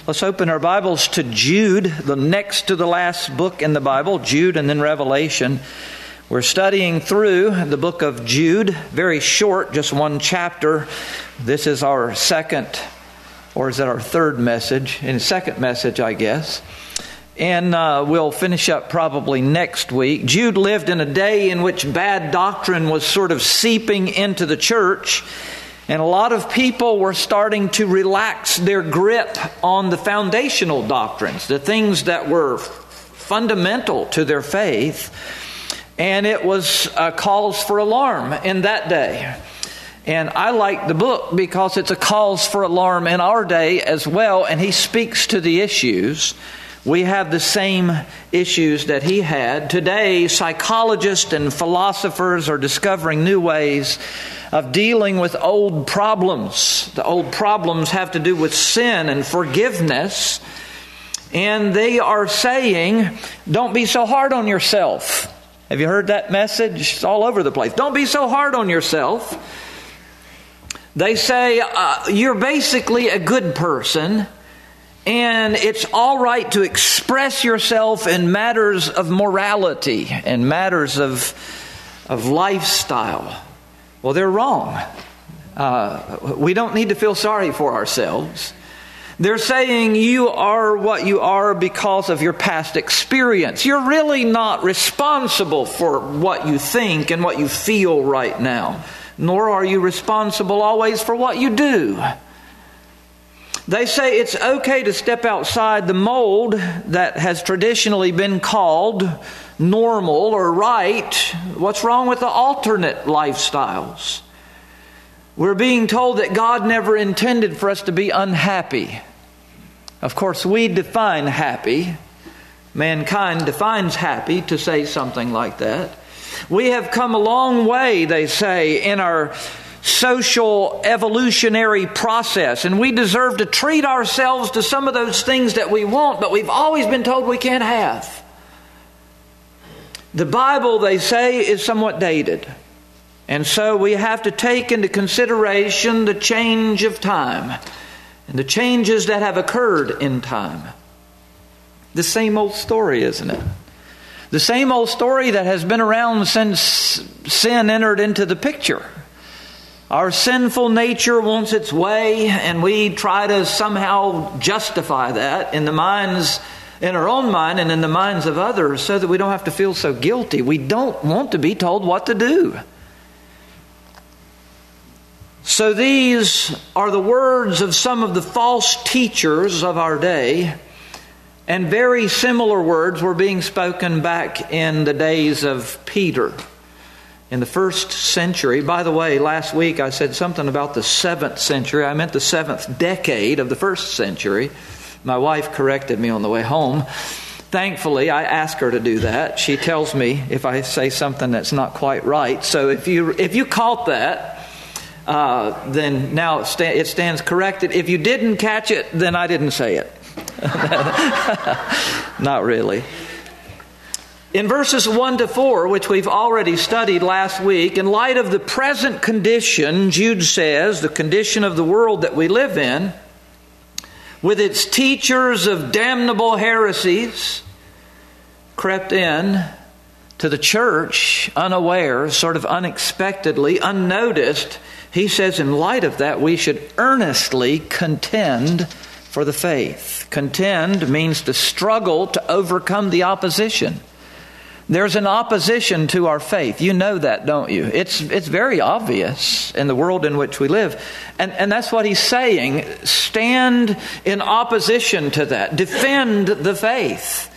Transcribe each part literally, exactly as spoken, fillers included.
Let's open our Bibles to Jude, the next to the last book in the Bible, Jude and then Revelation. We're studying through the book of Jude, very short, just one chapter. This is our second, or is it our third message? And second message, I guess. And uh, we'll finish up probably next week. Jude lived in a day in which bad doctrine was sort of seeping into the church. And a lot of people were starting to relax their grip on the foundational doctrines, the things that were fundamental to their faith. And it was uh, cause for alarm in that day. And I like the book because it's a cause for alarm in our day as well. And he speaks to the issues. We have the same issues that he had. Today, psychologists and philosophers are discovering new ways of dealing with old problems. The old problems have to do with sin and forgiveness. And they are saying, don't be so hard on yourself. Have you heard that message? It's all over the place. Don't be so hard on yourself. They say, uh, you're basically a good person. And it's all right to express yourself in matters of morality and matters of, of lifestyle. Well, they're wrong. Uh, we don't need to feel sorry for ourselves. They're saying you are what you are because of your past experience. You're really not responsible for what you think and what you feel right now. Nor are you responsible always for what you do. They say it's okay to step outside the mold that has traditionally been called normal or right. What's wrong with the alternate lifestyles? We're being told that God never intended for us to be unhappy. Of course, we define happy. Mankind defines happy to say something like that. We have come a long way, they say, in our social evolutionary process, and we deserve to treat ourselves to some of those things that we want, but we've always been told we can't have. The Bible, they say, is somewhat dated, and so we have to take into consideration the change of time and the changes that have occurred in time. The same old story, isn't it? The same old story that has been around since sin entered into the picture. Our sinful nature wants its way, and we try to somehow justify that in the minds, in our own mind and in the minds of others, so that we don't have to feel so guilty. We don't want to be told what to do. So these are the words of some of the false teachers of our day, and very similar words were being spoken back in the days of Peter. In the first century. By the way, last week I said something about the seventh century. I meant the seventh decade of the first century. My wife corrected me on the way home. Thankfully, I asked her to do that. She tells me if I say something that's not quite right. So if you if you caught that, uh, then now it, sta- it stands corrected. If you didn't catch it, then I didn't say it. Not really. In verses one to four, which we've already studied last week, in light of the present condition, Jude says, the condition of the world that we live in, with its teachers of damnable heresies, crept in to the church unaware, sort of unexpectedly, unnoticed. He says, in light of that, we should earnestly contend for the faith. Contend means to struggle to overcome the opposition. There's an opposition to our faith. You know that, don't you? It's it's very obvious in the world in which we live. And, and that's what he's saying. Stand in opposition to that. Defend the faith.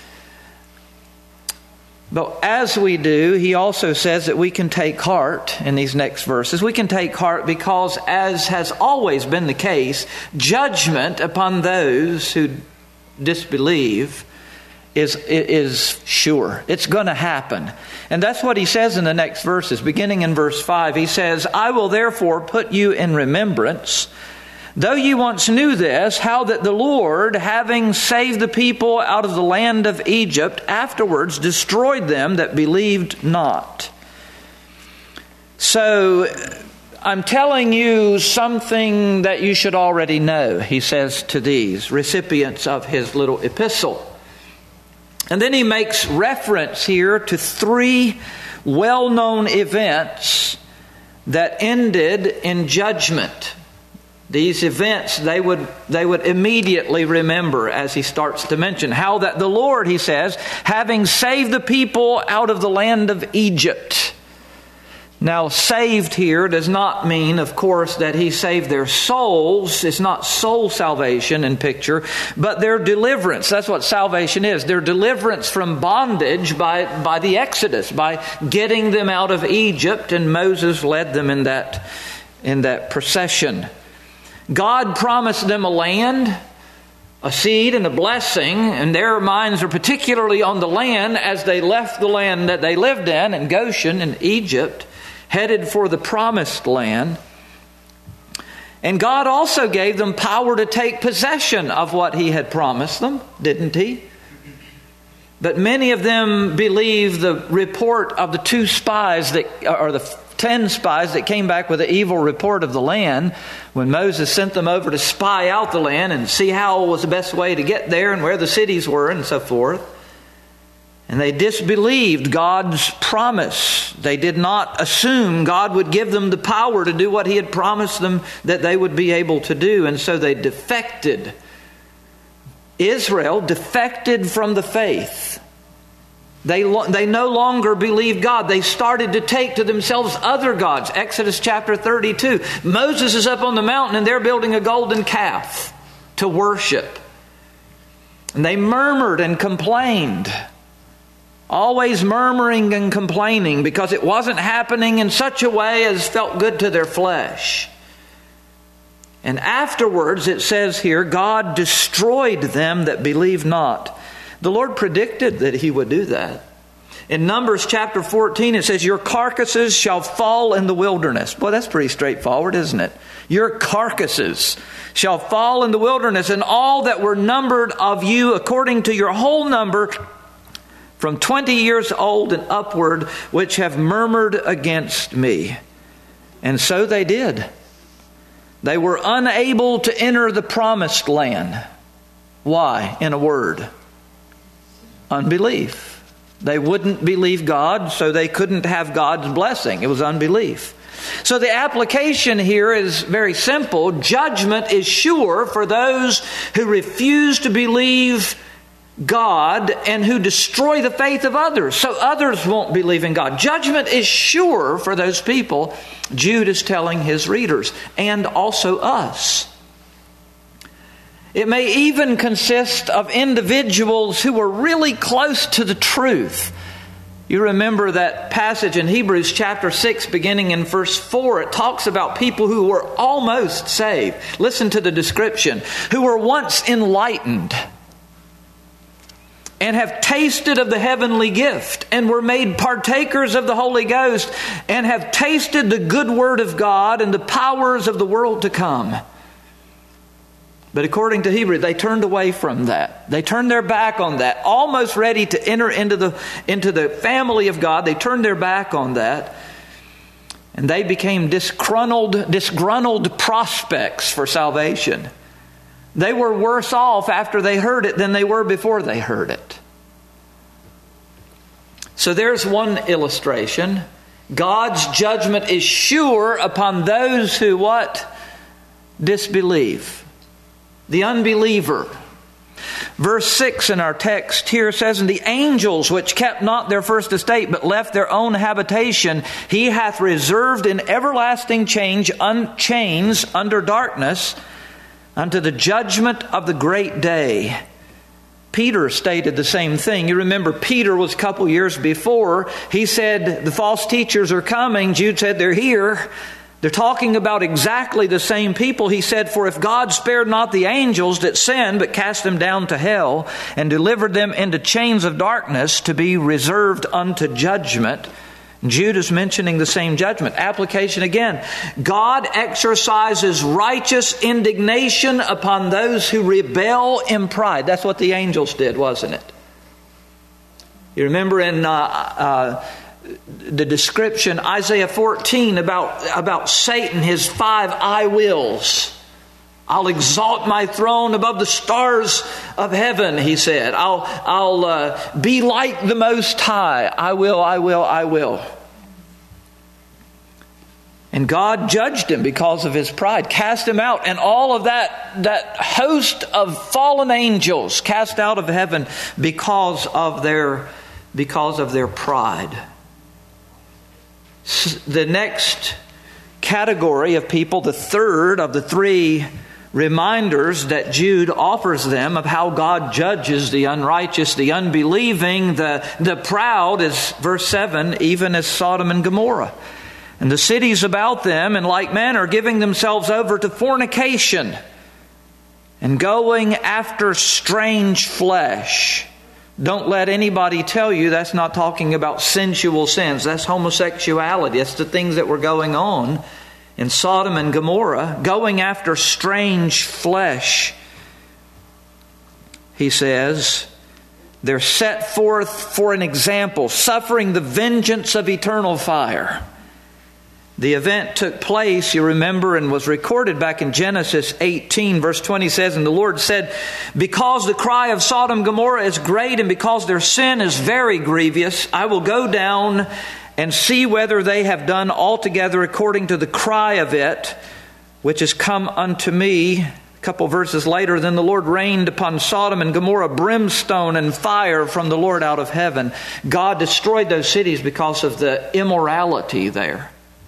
But as we do, he also says that we can take heart in these next verses. We can take heart because, as has always been the case, judgment upon those who disbelieve is is sure. It's going to happen. And that's what he says in the next verses. Beginning in verse five, he says, I will therefore put you in remembrance, though you once knew this, how that the Lord, having saved the people out of the land of Egypt, afterwards destroyed them that believed not. So I'm telling you something that you should already know, he says to these recipients of his little epistle. And then he makes reference here to three well-known events that ended in judgment. These events they would they would immediately remember as he starts to mention how that the Lord, he says, having saved the people out of the land of Egypt. Now, saved here does not mean, of course, that he saved their souls. It's not soul salvation in picture, but their deliverance. That's what salvation is. Their deliverance from bondage by, by the Exodus, by getting them out of Egypt, and Moses led them in that, in that procession. God promised them a land, a seed, and a blessing, and their minds are particularly on the land as they left the land that they lived in, in Goshen, in Egypt, headed for the promised land. And God also gave them power to take possession of what he had promised them, didn't he? But many of them believed the report of the two spies that, or the ten spies that came back with an evil report of the land when Moses sent them over to spy out the land and see how was the best way to get there and where the cities were and so forth. And they disbelieved God's promise. They did not assume God would give them the power to do what he had promised them that they would be able to do. And so they defected. Israel defected from the faith. They, they no longer believed God. They started to take to themselves other gods. Exodus chapter thirty-two. Moses is up on the mountain and they're building a golden calf to worship. And they murmured and complained. Always murmuring and complaining because it wasn't happening in such a way as felt good to their flesh. And afterwards, it says here, God destroyed them that believed not. The Lord predicted that he would do that. In Numbers chapter fourteen, it says, your carcasses shall fall in the wilderness. Boy, that's pretty straightforward, isn't it? Your carcasses shall fall in the wilderness, and all that were numbered of you according to your whole number, from twenty years old and upward, which have murmured against me. And so they did. They were unable to enter the promised land. Why? In a word, unbelief. They wouldn't believe God, so they couldn't have God's blessing. It was unbelief. So the application here is very simple. Judgment is sure for those who refuse to believe God and who destroy the faith of others, so others won't believe in God. Judgment is sure for those people, Jude is telling his readers, and also us. It may even consist of individuals who are really close to the truth. You remember that passage in Hebrews chapter six, beginning in verse four. It talks about people who were almost saved. Listen to the description. Who were once enlightened and have tasted of the heavenly gift, and were made partakers of the Holy Ghost, and have tasted the good word of God and the powers of the world to come. But according to Hebrews, they turned away from that. They turned their back on that. Almost ready to enter into the, into the family of God, they turned their back on that. And they became disgruntled, disgruntled prospects for salvation. They were worse off after they heard it than they were before they heard it. So there's one illustration. God's judgment is sure upon those who what? Disbelieve. The unbeliever. Verse six in our text here says, and the angels which kept not their first estate, but left their own habitation, he hath reserved in everlasting change, un- chains under darkness, unto the judgment of the great day. Peter stated the same thing. You remember Peter was a couple years before. He said, the false teachers are coming. Jude said, they're here. They're talking about exactly the same people. He said, for if God spared not the angels that sinned, but cast them down to hell, and delivered them into chains of darkness to be reserved unto judgment. Jude is mentioning the same judgment. Application again. God exercises righteous indignation upon those who rebel in pride. That's what the angels did, wasn't it? You remember in uh, uh, the description, Isaiah fourteen, about, about Satan, his five I wills. I'll exalt my throne above the stars of heaven, he said. I'll, I'll uh, be like the Most High. I will, I will, I will. And God judged him because of his pride, cast him out, and all of that, that host of fallen angels cast out of heaven because of their, because of their pride. The next category of people, the third of the three reminders that Jude offers them of how God judges the unrighteous, the unbelieving, the, the proud, is verse seven, even as Sodom and Gomorrah. And the cities about them, in like manner, giving themselves over to fornication and going after strange flesh. Don't let anybody tell you that's not talking about sensual sins. That's homosexuality. That's the things that were going on in Sodom and Gomorrah. Going after strange flesh. He says, they're set forth for an example, suffering the vengeance of eternal fire. The event took place, you remember, and was recorded back in Genesis eighteen, verse twenty says, and the Lord said, because the cry of Sodom and Gomorrah is great, and because their sin is very grievous, I will go down and see whether they have done altogether according to the cry of it, which has come unto me. A couple verses later, then the Lord rained upon Sodom and Gomorrah brimstone and fire from the Lord out of heaven. God destroyed those cities because of the immorality there.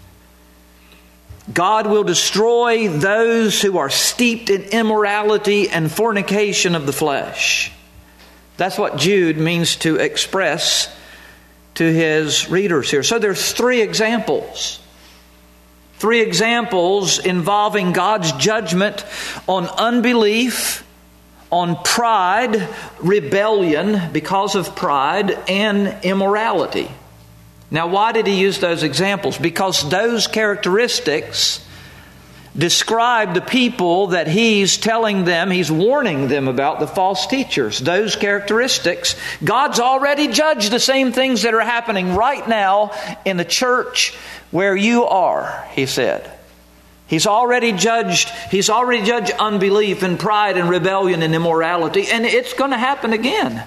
God will destroy those who are steeped in immorality and fornication of the flesh. That's what Jude means to express to his readers here. So there's three examples. Three examples involving God's judgment on unbelief, on pride, rebellion because of pride, and immorality. Now, why did he use those examples? Because those characteristics describe the people that he's telling them, he's warning them about, the false teachers. Those characteristics, God's already judged the same things that are happening right now in the church where you are, he said. He's already judged, he's already judged unbelief and pride and rebellion and immorality, and it's going to happen again.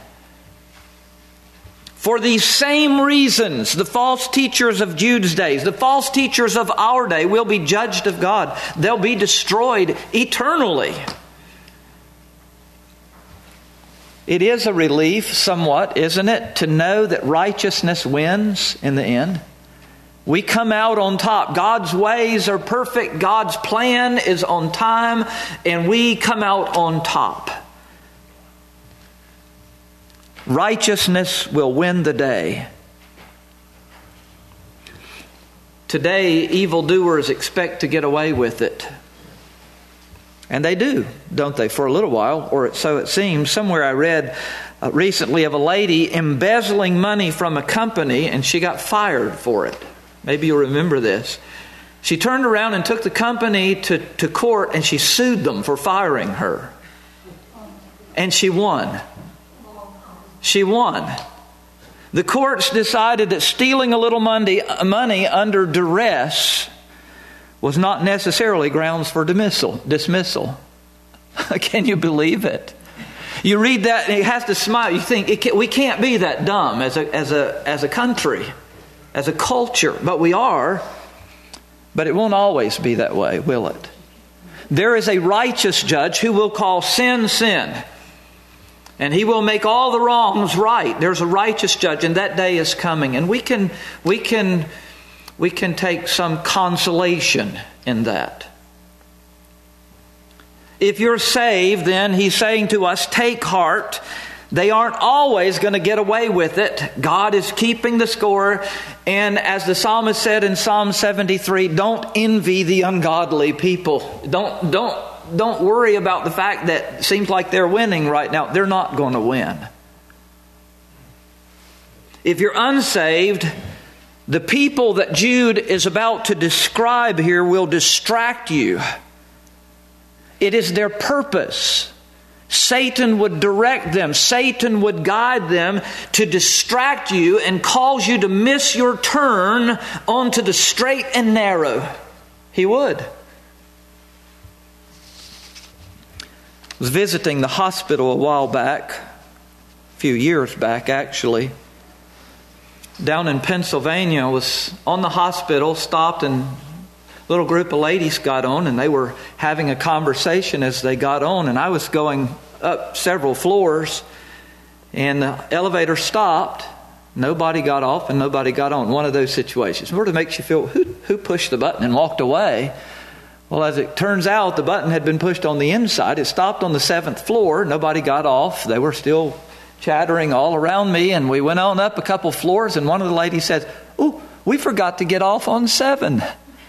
For these same reasons, the false teachers of Jude's days, the false teachers of our day will be judged of God. They'll be destroyed eternally. It is a relief somewhat, isn't it, to know that righteousness wins in the end. We come out on top. God's ways are perfect. God's plan is on time, and we come out on top. Righteousness will win the day. Today, evildoers expect to get away with it. And they do, don't they, for a little while, or so it seems. Somewhere I read uh, recently of a lady embezzling money from a company, and she got fired for it. Maybe you'll remember this. She turned around and took the company to, to court, and she sued them for firing her. And she won. She won. The courts decided that stealing a little money, money under duress was not necessarily grounds for dismissal. dismissal. Can you believe it? You read that and it has to smile. You think it can, we can't be that dumb as a as a as a country, as a culture, but we are. But it won't always be that way, will it? There is a righteous judge who will call sin sin. And he will make all the wrongs right. There's a righteous judge, and that day is coming. And we can we can we can take some consolation in that. If you're saved, then he's saying to us, take heart. They aren't always going to get away with it. God is keeping the score. And as the psalmist said in Psalm seventy-three, don't envy the ungodly people. Don't don't Don't worry about the fact that it seems like they're winning right now. They're not going to win. If you're unsaved, the people that Jude is about to describe here will distract you. It is their purpose Satan would direct them. Satan would guide them to distract you and cause you to miss your turn onto the straight and narrow. He would. I was visiting the hospital a while back, a few years back actually. Down in Pennsylvania, I was on the hospital, stopped, and a little group of ladies got on, and they were having a conversation as they got on, and I was going up several floors, and the elevator stopped. Nobody got off and nobody got on. One of those situations. It sort of makes you feel, who, who pushed the button and walked away? Well, as it turns out, the button had been pushed on the inside. It stopped on the seventh floor. Nobody got off. They were still chattering all around me, and we went on up a couple floors, and one of the ladies said, "Oh, we forgot to get off on seven."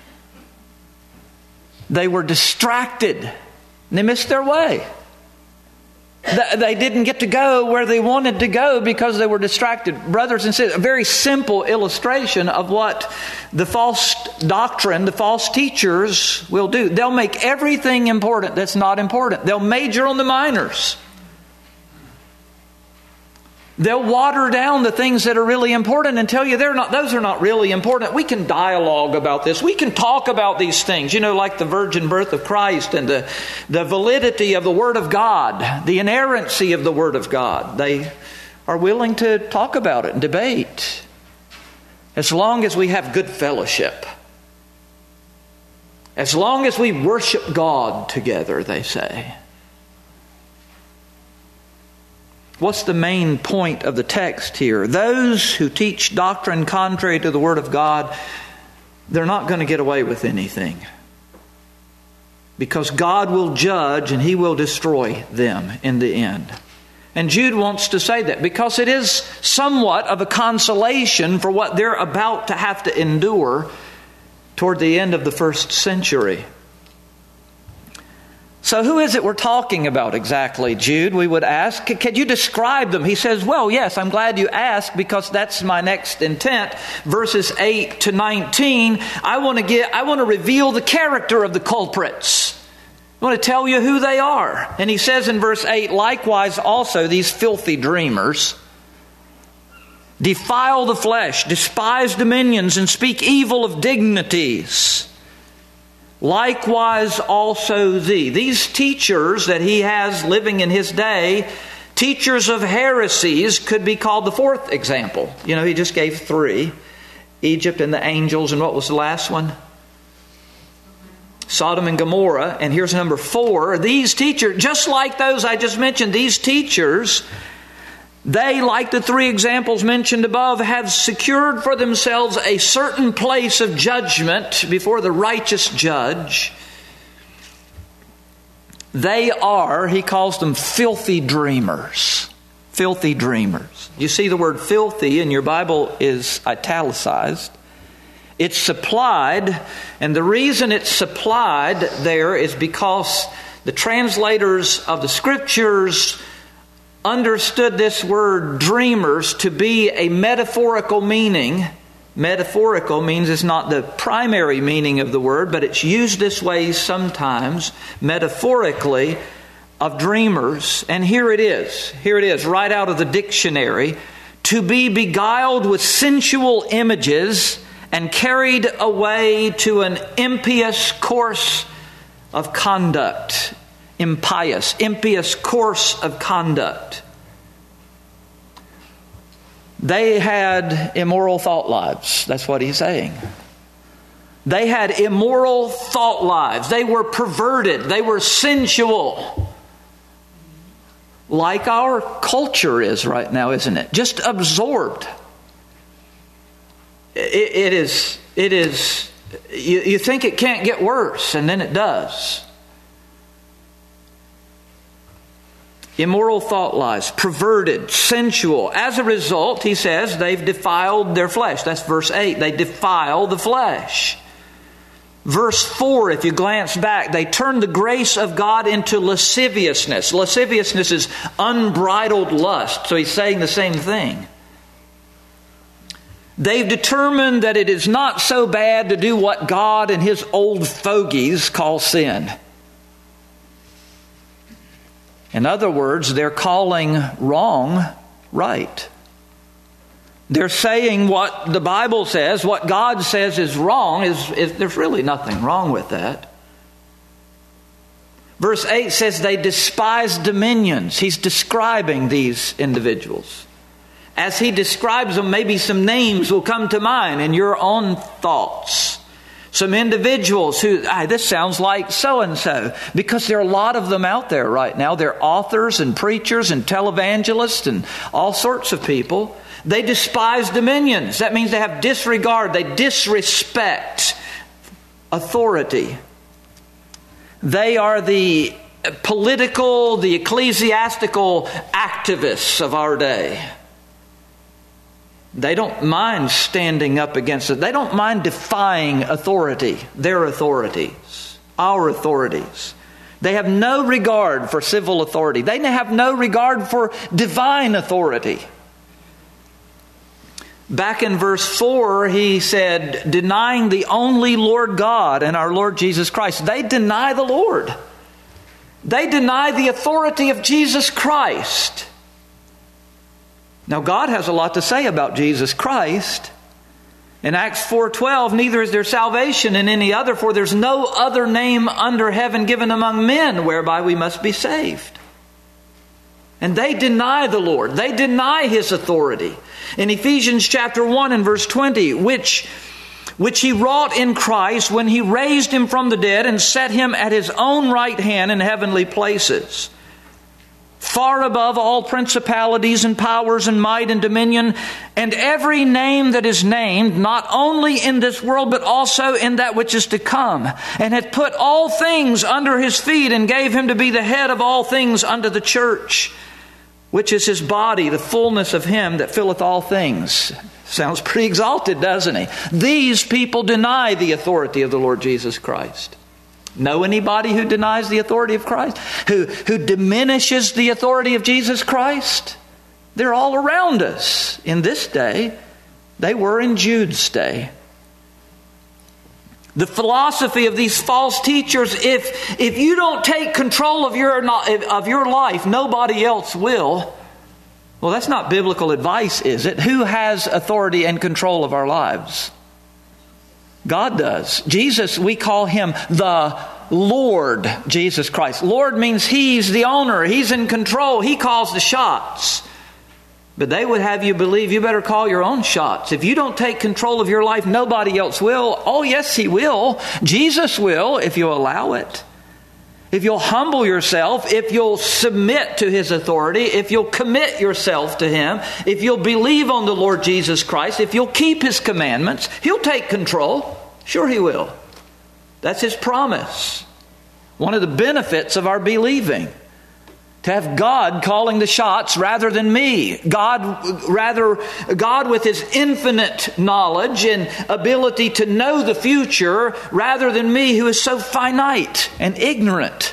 They were distracted, and they missed their way. They didn't get to go where they wanted to go because they were distracted. Brothers and sisters, a very simple illustration of what the false doctrine, the false teachers will do. They'll make everything important that's not important. They'll major on the minors. They'll water down the things that are really important and tell you they're not, those are not really important. We can dialogue about this. We can talk about these things, you know, like the virgin birth of Christ and the, the validity of the Word of God, the inerrancy of the Word of God. They are willing to talk about it and debate as long as we have good fellowship. As long as we worship God together, they say. What's the main point of the text here? Those who teach doctrine contrary to the Word of God, they're not going to get away with anything. Because God will judge and He will destroy them in the end. And Jude wants to say that because it is somewhat of a consolation for what they're about to have to endure toward the end of the first century. So who is it we're talking about exactly, Jude? We would ask. Could you describe them? He says, well, yes, I'm glad you asked because that's my next intent. Verses eight to nineteen, I want to get, I want to reveal the character of the culprits. I want to tell you who they are. And he says in verse eight, likewise also these filthy dreamers defile the flesh, despise dominions, and speak evil of dignities. Likewise also thee. These teachers that he has living in his day, teachers of heresies, could be called the fourth example. You know, he just gave three. Egypt and the angels, and what was the last one? Sodom and Gomorrah. And here's number four. These teachers, just like those I just mentioned, these teachers, they, like the three examples mentioned above, have secured for themselves a certain place of judgment before the righteous judge. They are, he calls them filthy dreamers. Filthy dreamers. You see the word filthy in your Bible is italicized. It's supplied, and the reason it's supplied there is because the translators of the Scriptures understood this word dreamers to be a metaphorical meaning. Metaphorical means it's not the primary meaning of the word, but it's used this way sometimes, metaphorically, of dreamers. And here it is. Here it is, right out of the dictionary. To be beguiled with sensual images and carried away to an impious course of conduct. Impious, impious course of conduct. They had immoral thought lives. That's what he's saying. They had immoral thought lives. They were perverted. They were sensual. Like our culture is right now, isn't it? Just absorbed. It, it is, it is, you, you think it can't get worse, and then it does. Immoral thought lives, perverted, sensual. As a result, he says, they've defiled their flesh. That's verse eight. They defile the flesh. Verse four, if you glance back, they turn the grace of God into lasciviousness. Lasciviousness is unbridled lust. So he's saying the same thing. They've determined that it is not so bad to do what God and His old fogies call sin. In other words, they're calling wrong right. They're saying what the Bible says, what God says is wrong, is, is there's really nothing wrong with that. Verse eight says they despise dominions. He's describing these individuals. As he describes them, maybe some names will come to mind in your own thoughts. Some individuals who, ah, this sounds like so-and-so, because there are a lot of them out there right now. They're authors and preachers and televangelists and all sorts of people. They despise dominions. That means they have disregard. They disrespect authority. They are the political, the ecclesiastical activists of our day. They don't mind standing up against it. They don't mind defying authority, their authorities, our authorities. They have no regard for civil authority. They have no regard for divine authority. Back in verse four, he said, denying the only Lord God and our Lord Jesus Christ. They deny the Lord. They deny the authority of Jesus Christ. Now, God has a lot to say about Jesus Christ. In Acts four twelve, neither is there salvation in any other, for there's no other name under heaven given among men whereby we must be saved. And they deny the Lord. They deny His authority. In Ephesians chapter one and verse twenty, which, which He wrought in Christ when He raised Him from the dead and set Him at His own right hand in heavenly places, far above all principalities and powers and might and dominion, and every name that is named, not only in this world, but also in that which is to come, and hath put all things under His feet, and gave Him to be the head of all things unto the church, which is His body, the fullness of Him that filleth all things. Sounds pretty exalted, doesn't he? These people deny the authority of the Lord Jesus Christ. Know anybody who denies the authority of Christ? Who, who diminishes the authority of Jesus Christ? They're all around us in this day. They were in Jude's day. The philosophy of these false teachers, if, if you don't take control of your, of your life, nobody else will. Well, that's not biblical advice, is it? Who has authority and control of our lives? God does. Jesus, we call Him the Lord Jesus Christ. Lord means He's the owner. He's in control. He calls the shots. But they would have you believe you better call your own shots. If you don't take control of your life, nobody else will. Oh, yes, He will. Jesus will, if you allow it. If you'll humble yourself, if you'll submit to His authority, if you'll commit yourself to Him, if you'll believe on the Lord Jesus Christ, if you'll keep His commandments, He'll take control. Sure He will. That's His promise. One of the benefits of our believing. To have God calling the shots rather than me. God, rather, God with His infinite knowledge and ability to know the future rather than me who is so finite and ignorant.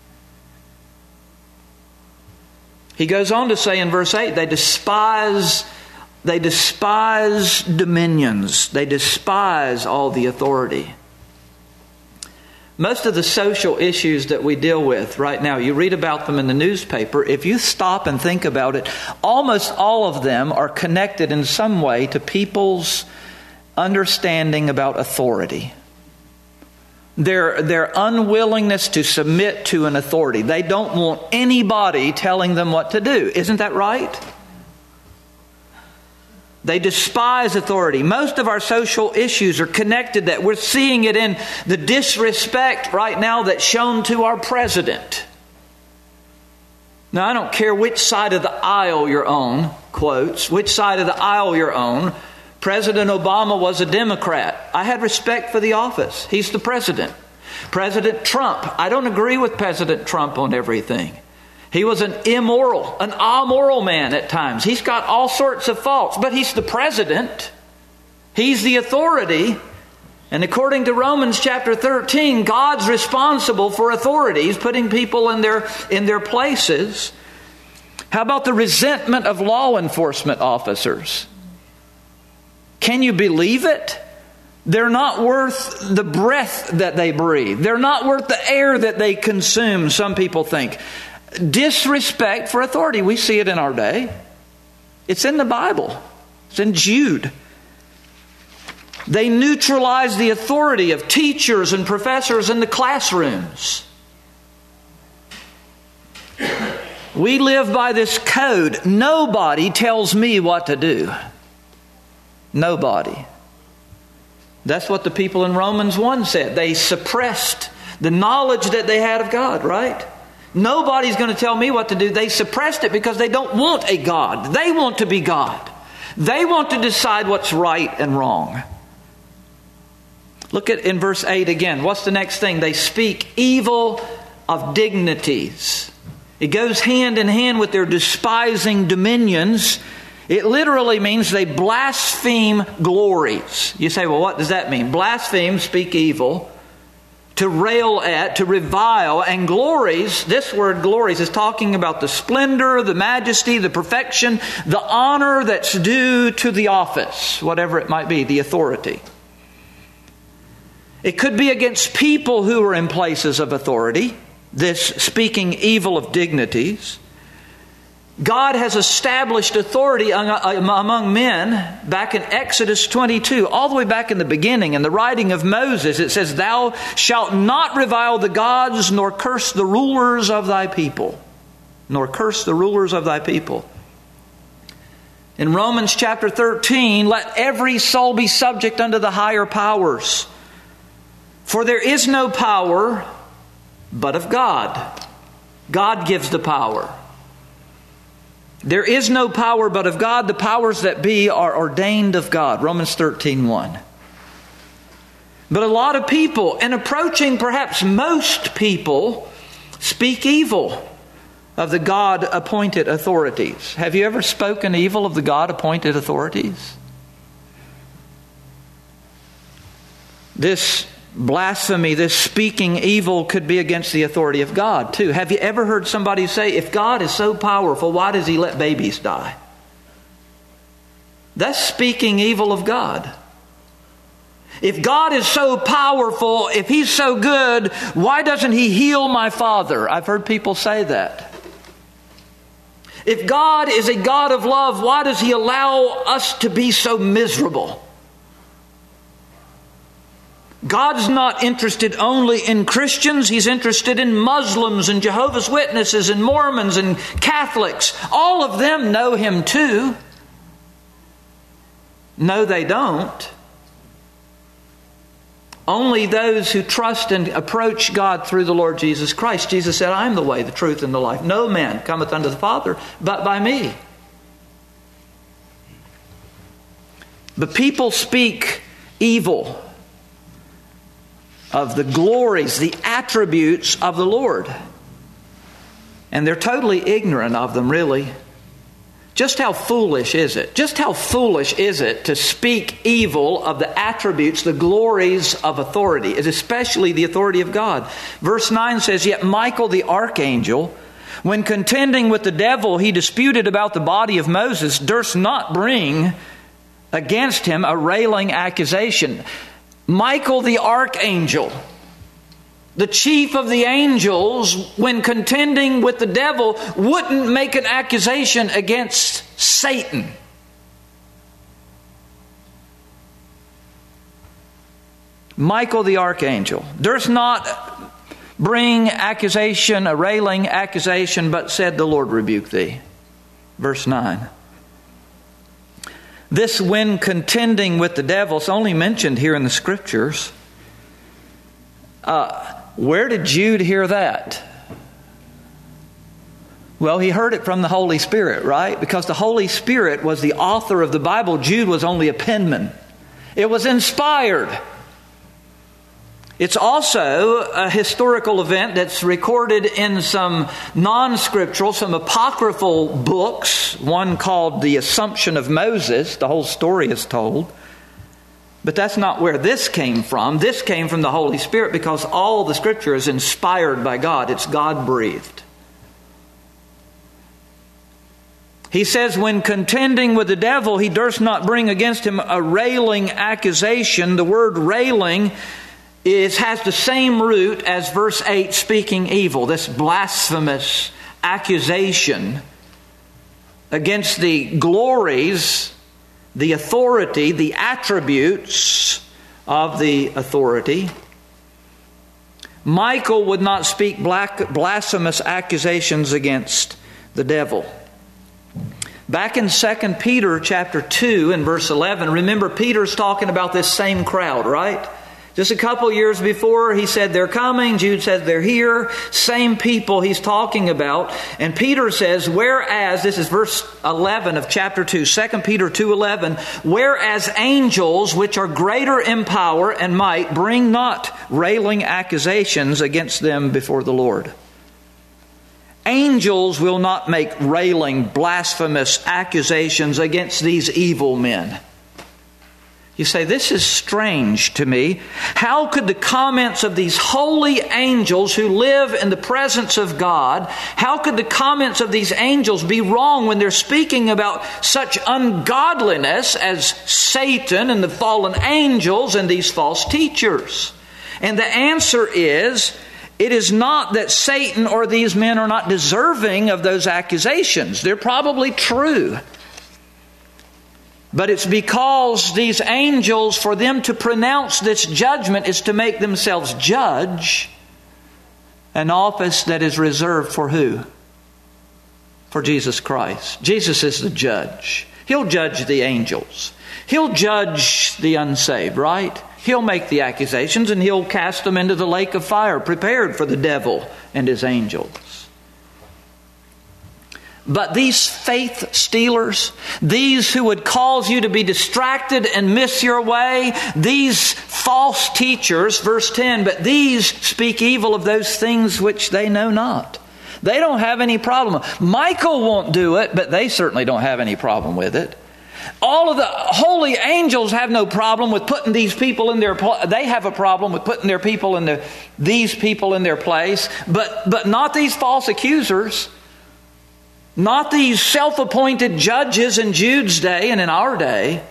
He goes on to say in verse eight, they despise, they despise dominions. They despise all the authority. Most of the social issues that we deal with right now, you read about them in the newspaper. If you stop and think about it, almost all of them are connected in some way to people's understanding about authority. Their, their unwillingness to submit to an authority. They don't want anybody telling them what to do. Isn't that right? They despise authority. Most of our social issues are connected that we're seeing it in the disrespect right now that's shown to our president. Now, I don't care which side of the aisle you're on, quotes, which side of the aisle you're on. President Obama was a Democrat. I had respect for the office. He's the president. President Trump, I don't agree with President Trump on everything. He was an immoral, an amoral man at times. He's got all sorts of faults, but he's the president. He's the authority. And according to Romans chapter thirteen, God's responsible for authorities, putting people in their, in their places. How about the resentment of law enforcement officers? Can you believe it? They're not worth the breath that they breathe. They're not worth the air that they consume, some people think. disrespect for authority. We see it in our day. It's in the Bible. It's in Jude. They neutralize the authority of teachers and professors in the classrooms. We live by this code. Nobody tells me what to do. Nobody. That's what the people in Romans one said. They suppressed the knowledge that they had of God, right? Nobody's going to tell me what to do. They suppressed it because they don't want a God. They want to be God. They want to decide what's right and wrong. Look at in verse eight again. What's the next thing? They speak evil of dignities. It goes hand in hand with their despising dominions. It literally means they blaspheme glories. You say, well, what does that mean? Blaspheme, speak evil. To rail at, to revile. And glories, this word glories is talking about the splendor, the majesty, the perfection, the honor that's due to the office, whatever it might be, the authority. It could be against people who are in places of authority, this speaking evil of dignities. God has established authority among men back in Exodus twenty-two, all the way back in the beginning, in the writing of Moses. It says, "Thou shalt not revile the gods, nor curse the rulers of thy people." Nor curse the rulers of thy people. In Romans chapter thirteen, "Let every soul be subject unto the higher powers. For there is no power but of God." God gives the power. There is no power but of God. The powers that be are ordained of God. Romans thirteen one. But a lot of people, and approaching perhaps most people, speak evil of the God-appointed authorities. Have you ever spoken evil of the God-appointed authorities? This blasphemy, this speaking evil could be against the authority of God too. Have you ever heard somebody say, if God is so powerful, why does He let babies die? That's speaking evil of God. If God is so powerful, if He's so good, why doesn't He heal my father? I've heard people say that. If God is a God of love, why does He allow us to be so miserable? God's not interested only in Christians. He's interested in Muslims and Jehovah's Witnesses and Mormons and Catholics. All of them know Him too. No, they don't. Only those who trust and approach God through the Lord Jesus Christ. Jesus said, "I am the way, the truth, and the life. No man cometh unto the Father but by me." But people speak evil of the glories, the attributes of the Lord. And they're totally ignorant of them, really. Just how foolish is it? Just how foolish is it to speak evil of the attributes, the glories of authority, especially the authority of God? Verse nine says, "Yet Michael the archangel, when contending with the devil, he disputed about the body of Moses, durst not bring against him a railing accusation." Michael the archangel, the chief of the angels, when contending with the devil, wouldn't make an accusation against Satan. Michael the archangel durst not bring accusation, a railing accusation, but said, "The Lord rebuke thee." Verse nine. This "when contending with the devil" is only mentioned here in the Scriptures. Uh, where did Jude hear that? Well, he heard it from the Holy Spirit, right? Because the Holy Spirit was the author of the Bible. Jude was only a penman. It was inspired. It's also a historical event that's recorded in some non-scriptural, some apocryphal books, one called The Assumption of Moses. The whole story is told. But that's not where this came from. This came from the Holy Spirit because all the Scripture is inspired by God. It's God-breathed. He says, when contending with the devil, he durst not bring against him a railing accusation. The word railing is has the same root as verse eight, speaking evil, this blasphemous accusation against the glories, the authority, the attributes of the authority. Michael would not speak blasphemous accusations against the devil. Back in Second Peter chapter two and verse eleven, remember Peter's talking about this same crowd, right? Just a couple years before, he said they're coming. Jude says they're here. Same people he's talking about. And Peter says, whereas, this is verse eleven of chapter two, Second Peter two eleven, whereas angels, which are greater in power and might, bring not railing accusations against them before the Lord. Angels will not make railing, blasphemous accusations against these evil men. You say, this is strange to me. How could the comments of these holy angels who live in the presence of God, how could the comments of these angels be wrong when they're speaking about such ungodliness as Satan and the fallen angels and these false teachers? And the answer is, it is not that Satan or these men are not deserving of those accusations. They're probably true. But it's because these angels, for them to pronounce this judgment is to make themselves judge, an office that is reserved for who? For Jesus Christ. Jesus is the judge. He'll judge the angels. He'll judge the unsaved, right? He'll make the accusations and He'll cast them into the lake of fire prepared for the devil and his angels. But these faith stealers, these who would cause you to be distracted and miss your way, these false teachers, verse ten, but these speak evil of those things which they know not. They don't have any problem. Michael won't do it, but they certainly don't have any problem with it. All of the holy angels have no problem with putting these people in their place. They have a problem with putting their people in the, these people in their place, but, but not these false accusers. Not these self-appointed judges in Jude's day and in our day.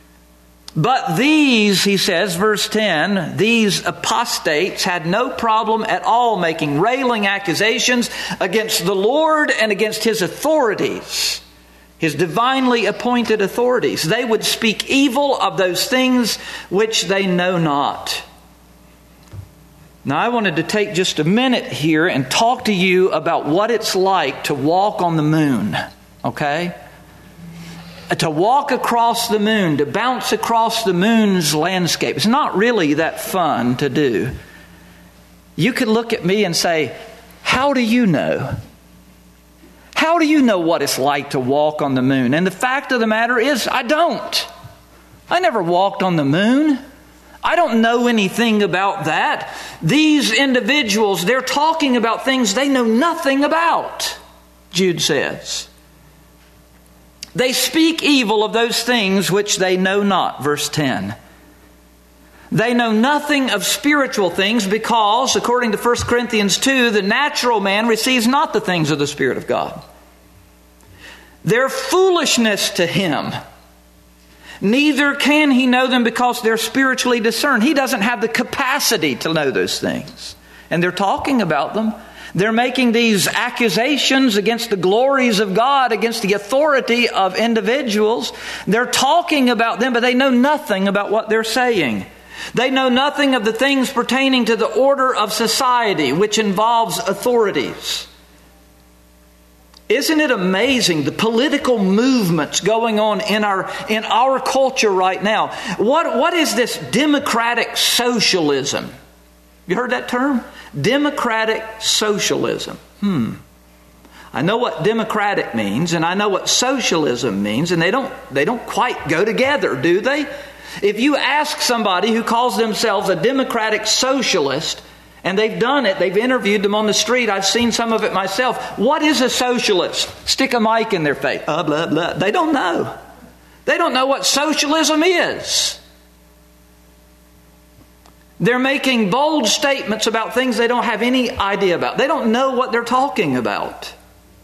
But these, he says, verse ten, these apostates had no problem at all making railing accusations against the Lord and against His authorities, His divinely appointed authorities. They would speak evil of those things which they know not. Now, I wanted to take just a minute here and talk to you about what it's like to walk on the moon, okay? To walk across the moon, to bounce across the moon's landscape. It's not really that fun to do. You could look at me and say, how do you know? How do you know what it's like to walk on the moon? And the fact of the matter is, I don't. I never walked on the moon. I don't know anything about that. These individuals, they're talking about things they know nothing about, Jude says. They speak evil of those things which they know not, verse ten. They know nothing of spiritual things because, according to First Corinthians two, the natural man receives not the things of the Spirit of God. They're foolishness to him. Neither can he know them because they're spiritually discerned. He doesn't have the capacity to know those things. And they're talking about them. They're making these accusations against the glories of God, against the authority of individuals. They're talking about them, but they know nothing about what they're saying. They know nothing of the things pertaining to the order of society, which involves authorities. Isn't it amazing the political movements going on in our in our culture right now? What what is this democratic socialism? You heard that term? Democratic socialism. Hmm. I know what democratic means and I know what socialism means, and they don't they don't quite go together, do they? If you ask somebody who calls themselves a democratic socialist, and they've done it, they've interviewed them on the street, I've seen some of it myself. What is a socialist? Stick a mic in their face. Uh, blah, blah. They don't know. They don't know what socialism is. They're making bold statements about things they don't have any idea about. They don't know what they're talking about.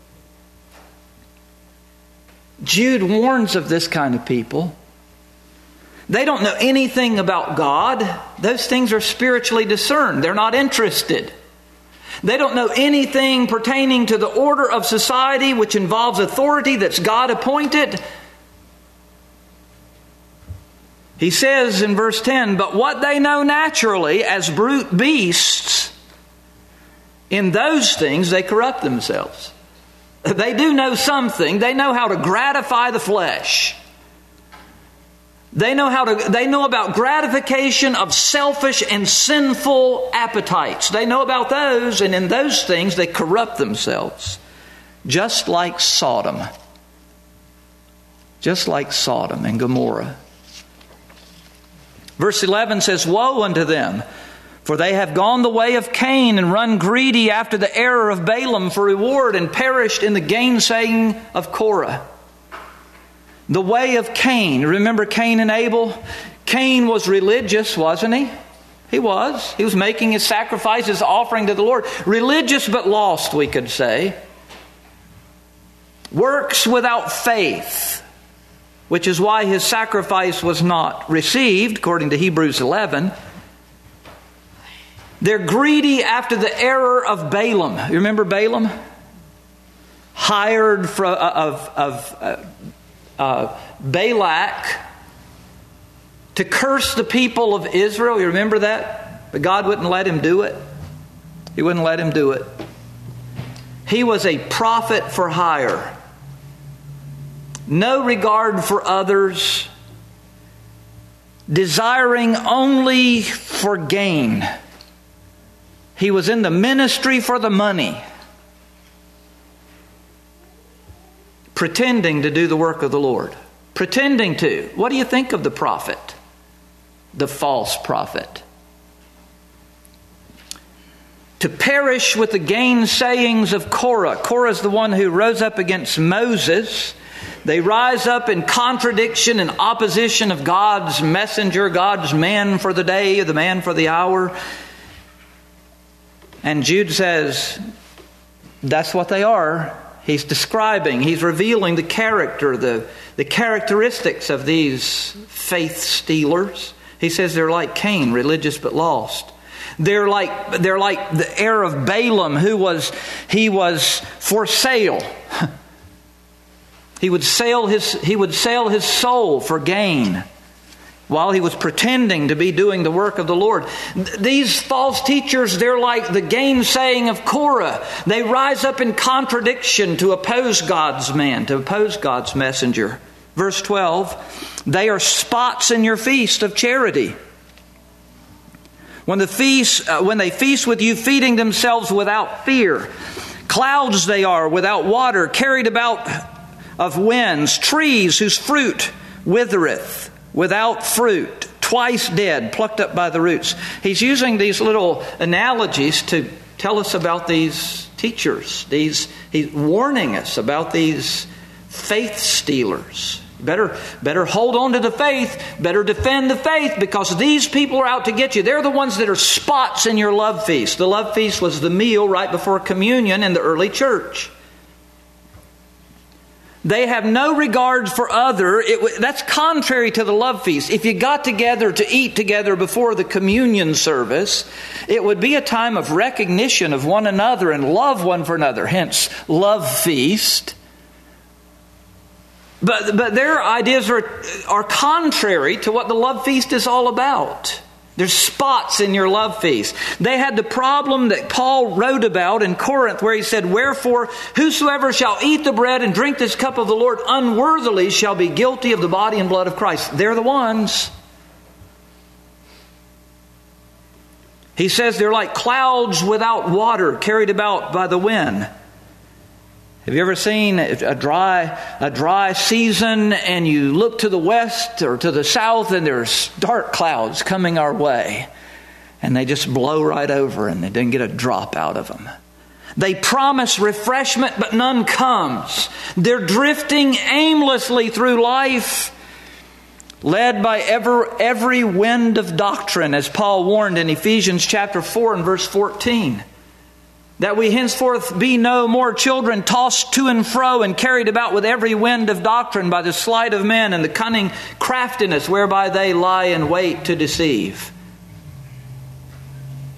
Jude warns of this kind of people. They don't know anything about God. Those things are spiritually discerned. They're not interested. They don't know anything pertaining to the order of society, which involves authority that's God appointed. He says in verse ten, but what they know naturally as brute beasts, in those things they corrupt themselves. They do know something. They know how to gratify the flesh. They know how to, they know about gratification of selfish and sinful appetites. They know about those, and in those things they corrupt themselves. Just like Sodom. Just like Sodom and Gomorrah. Verse eleven says, woe unto them, for they have gone the way of Cain and run greedy after the error of Balaam for reward and perished in the gainsaying of Korah. The way of Cain. Remember Cain and Abel? Cain was religious, wasn't he? He was. He was making his sacrifices, offering to the Lord. Religious but lost, we could say. Works without faith, which is why his sacrifice was not received, according to Hebrews eleven. They're greedy after the error of Balaam. You remember Balaam? Hired for, uh, of, of uh, uh, Balak to curse the people of Israel. You remember that? But God wouldn't let him do it. He wouldn't let him do it. He was a prophet for hire. No regard for others. Desiring only for gain. He was in the ministry for the money. Pretending to do the work of the Lord. Pretending to. What do you think of the prophet? The false prophet. To perish with the gainsayings of Korah. Korah is the one who rose up against Moses. They rise up in contradiction and opposition of God's messenger, God's man for the day, the man for the hour. And Jude says, that's what they are. He's describing, he's revealing the character, the, the characteristics of these faith stealers. He says they're like Cain, religious but lost. They're like, they're like the heir of Balaam, who was, he was for sale. He would sell his, he would sell his soul for gain, while he was pretending to be doing the work of the Lord. These false teachers, they're like the gainsaying of Korah. They rise up in contradiction to oppose God's man, to oppose God's messenger. Verse twelve, they are spots in your feast of charity. When the feast, uh, when they feast with you, feeding themselves without fear. Clouds they are, without water, carried about of winds. Trees whose fruit withereth, without fruit, twice dead, plucked up by the roots. He's using these little analogies to tell us about these teachers. These, he's warning us about these faith stealers. Better, better hold on to the faith. Better defend the faith, because these people are out to get you. They're the ones that are spots in your love feast. The love feast was the meal right before communion in the early church. They have no regard for other. It, that's contrary to the love feast. If you got together to eat together before the communion service, it would be a time of recognition of one another and love one for another. Hence, love feast. But, but their ideas are, are contrary to what the love feast is all about. There's spots in your love feast. They had the problem that Paul wrote about in Corinth, where he said, wherefore, whosoever shall eat the bread and drink this cup of the Lord unworthily shall be guilty of the body and blood of Christ. They're the ones. He says they're like clouds without water, carried about by the wind. Have you ever seen a dry, a dry season and you look to the west or to the south and there's dark clouds coming our way and they just blow right over and they didn't get a drop out of them? They promise refreshment, but none comes. They're drifting aimlessly through life, led by ever, every wind of doctrine, as Paul warned in Ephesians chapter four and verse fourteen. That we henceforth be no more children tossed to and fro and carried about with every wind of doctrine by the sleight of men and the cunning craftiness whereby they lie in wait to deceive.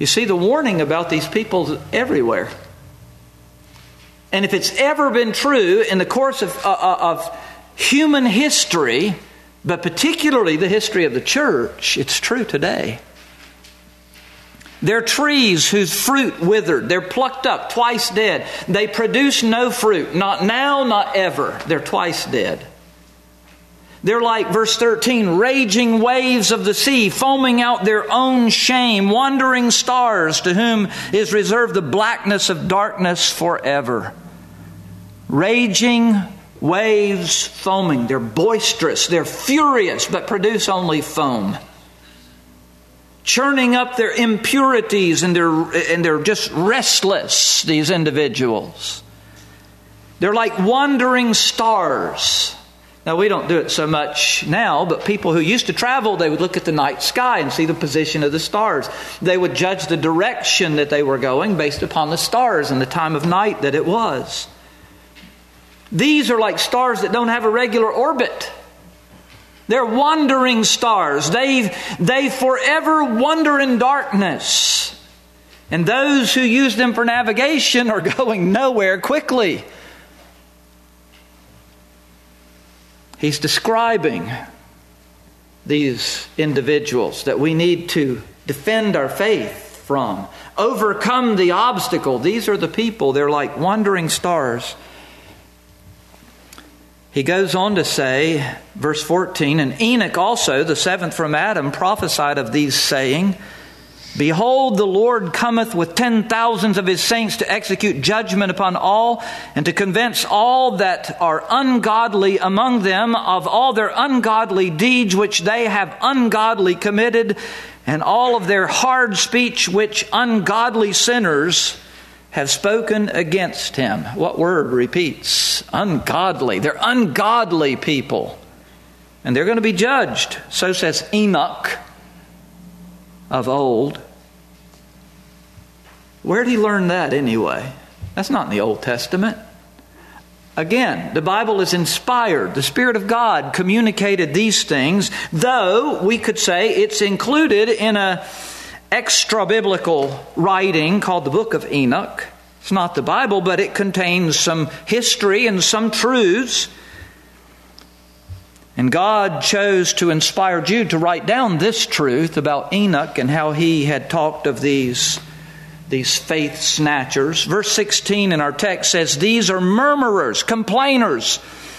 You see, the warning about these people is everywhere. And if it's ever been true in the course of, uh, of human history, but particularly the history of the church, it's true today. They're trees whose fruit withered. They're plucked up, twice dead. They produce no fruit. Not now, not ever. They're twice dead. They're like, verse thirteen, raging waves of the sea, foaming out their own shame, wandering stars to whom is reserved the blackness of darkness forever. Raging waves foaming. They're boisterous. They're furious, but produce only foam. Churning up their impurities, and they're, and they're just restless, these individuals. They're like wandering stars. Now, we don't do it so much now, but people who used to travel, they would look at the night sky and see the position of the stars. They would judge the direction that they were going based upon the stars and the time of night that it was. These are like stars that don't have a regular orbit. They're wandering stars. They, they forever wander in darkness. And those who use them for navigation are going nowhere quickly. He's describing these individuals that we need to defend our faith from. Overcome the obstacle. These are the people. They're like wandering stars. He goes on to say, verse fourteen, and Enoch also, the seventh from Adam, prophesied of these, saying, Behold, the Lord cometh with ten thousands of his saints to execute judgment upon all, and to convince all that are ungodly among them of all their ungodly deeds which they have ungodly committed, and all of their hard speech which ungodly sinners have spoken against him. What word repeats? Ungodly. They're ungodly people. And they're going to be judged. So says Enoch of old. Where did he learn that anyway? That's not in the Old Testament. Again, the Bible is inspired. The Spirit of God communicated these things, though we could say it's included in a extra-biblical writing called the Book of Enoch. It's not the Bible, but it contains some history and some truths. And God chose to inspire Jude to write down this truth about Enoch and how he had talked of these, these faith snatchers. Verse sixteen in our text says, These are murmurers, complainers,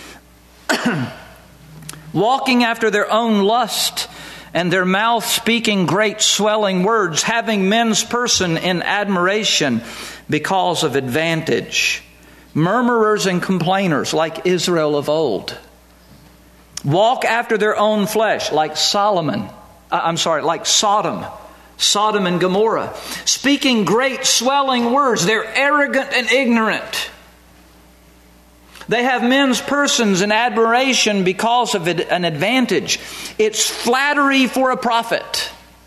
walking after their own lust, and their mouth speaking great swelling words, having men's person in admiration because of advantage. Murmurers and complainers like Israel of old. Walk after their own flesh like Solomon. I'm sorry, like Sodom. Sodom and Gomorrah. Speaking great swelling words. They're arrogant and ignorant. They have men's persons in admiration because of an advantage. It's flattery for a prophet.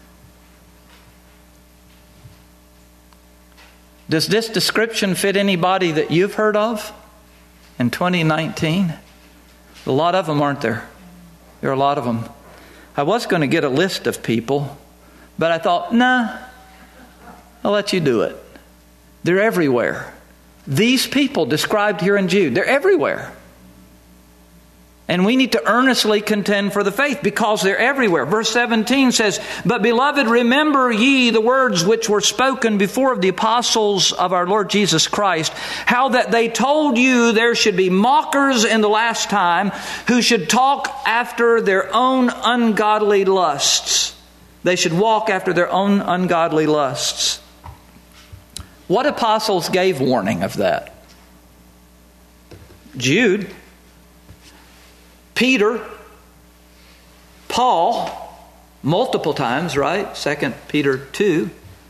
Does this description fit anybody that you've heard of in twenty nineteen? A lot of them, aren't there? There are a lot of them. I was going to get a list of people, but I thought, nah, I'll let you do it. They're everywhere. These people described here in Jude, they're everywhere. And we need to earnestly contend for the faith because they're everywhere. Verse seventeen says, But beloved, remember ye the words which were spoken before of the apostles of our Lord Jesus Christ, how that they told you there should be mockers in the last time who should talk after their own ungodly lusts. They should walk after their own ungodly lusts. What apostles gave warning of that? Jude, Peter, Paul, multiple times, right? Second Peter two.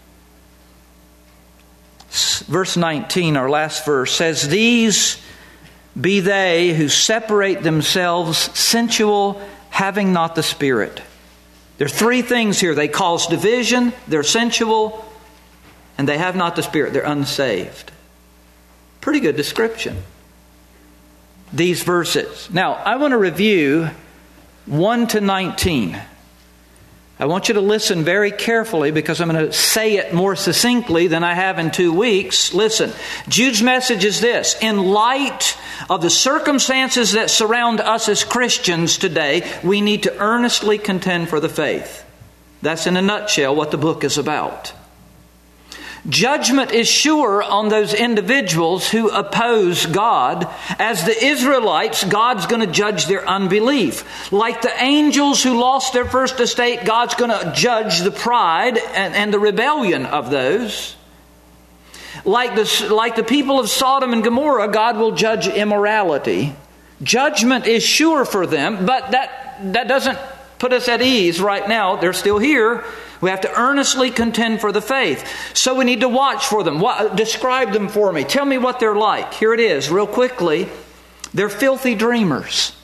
Verse nineteen, our last verse, says, These be they who separate themselves sensual, having not the Spirit. There are three things here. They cause division, they're sensual, and they have not the Spirit. They're unsaved. Pretty good description. These verses. Now, I want to review one to nineteen. I want you to listen very carefully because I'm going to say it more succinctly than I have in two weeks. Listen, Jude's message is this. In light of the circumstances that surround us as Christians today, we need to earnestly contend for the faith. That's in a nutshell what the book is about. Judgment is sure on those individuals who oppose God. As the Israelites, God's going to judge their unbelief. Like the angels who lost their first estate, God's going to judge the pride and, and the rebellion of those. Like the, like the people of Sodom and Gomorrah, God will judge immorality. Judgment is sure for them, but that, that doesn't put us at ease right now. They're still here. We have to earnestly contend for the faith. So we need to watch for them. What, describe them for me. Tell me what they're like. Here it is, real quickly. They're filthy dreamers.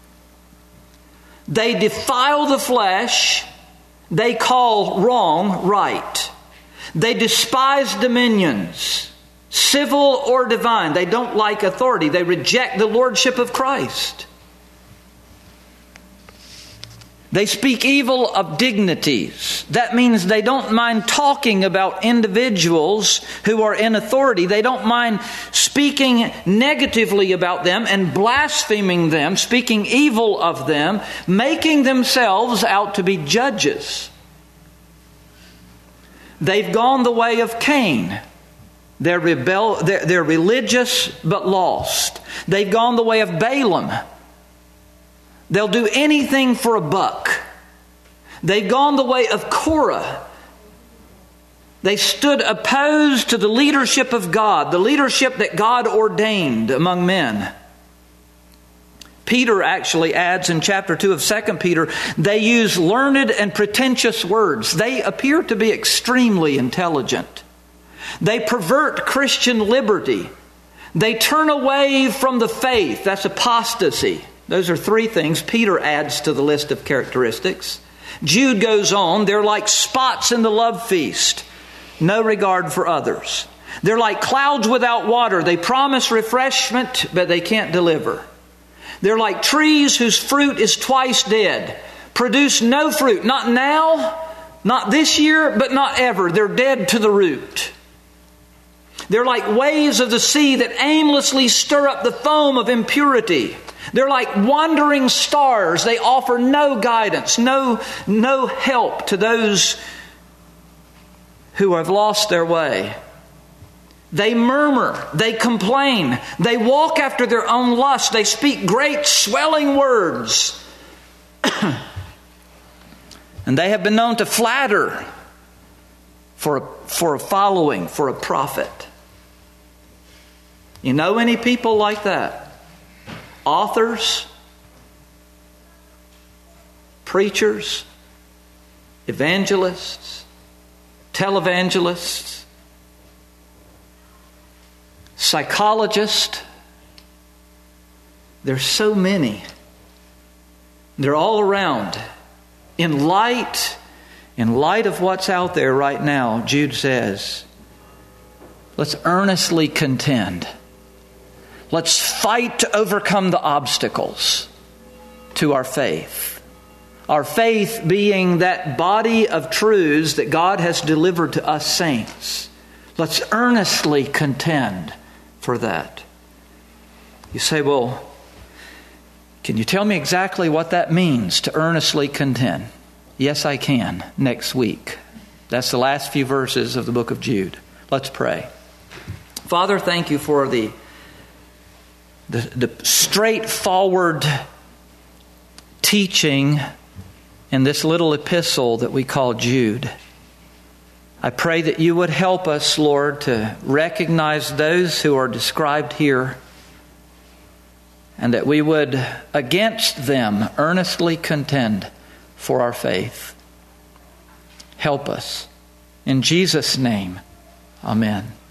They defile the flesh. They call wrong right. They despise dominions, civil or divine. They don't like authority. They reject the lordship of Christ. They speak evil of dignities. That means they don't mind talking about individuals who are in authority. They don't mind speaking negatively about them and blaspheming them, speaking evil of them, making themselves out to be judges. They've gone the way of Cain. They're, rebel- they're, they're religious but lost. They've gone the way of Balaam. They'll do anything for a buck. They've gone the way of Korah. They stood opposed to the leadership of God, the leadership that God ordained among men. Peter actually adds in chapter two of Second Peter, they use learned and pretentious words. They appear to be extremely intelligent. They pervert Christian liberty. They turn away from the faith. That's apostasy. Those are three things Peter adds to the list of characteristics. Jude goes on, they're like spots in the love feast, no regard for others. They're like clouds without water. They promise refreshment, but they can't deliver. They're like trees whose fruit is twice dead, produce no fruit, not now, not this year, but not ever. They're dead to the root. They're like waves of the sea that aimlessly stir up the foam of impurity. They're like wandering stars. They offer no guidance, no, no help to those who have lost their way. They murmur, they complain, they walk after their own lust, they speak great swelling words. And they have been known to flatter for a, for a following, for a profit. You know any people like that? Authors, preachers, evangelists, televangelists, psychologists. There's so many. They're all around. In light, in light of what's out there right now, Jude says, let's earnestly contend. Let's fight to overcome the obstacles to our faith. Our faith being that body of truths that God has delivered to us saints. Let's earnestly contend for that. You say, well, can you tell me exactly what that means to earnestly contend? Yes, I can, next week. That's the last few verses of the book of Jude. Let's pray. Father, thank you for the The, the straightforward teaching in this little epistle that we call Jude. I pray that you would help us, Lord, to recognize those who are described here, and that we would, against them, earnestly contend for our faith. Help us. In Jesus' name, amen.